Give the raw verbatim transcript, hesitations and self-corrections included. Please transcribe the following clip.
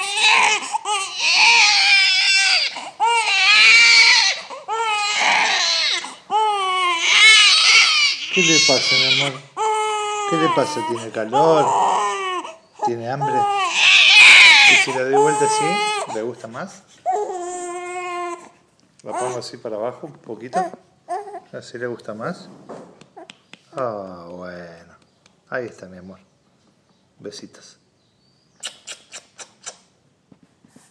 ¿Qué le pasa, mi amor? ¿Qué le pasa? ¿Tiene calor? ¿Tiene hambre? ¿Y si la doy vuelta así, le gusta más? La pongo así para abajo un poquito. Así le gusta más. Ah, bueno. Ahí está, mi amor. Besitos.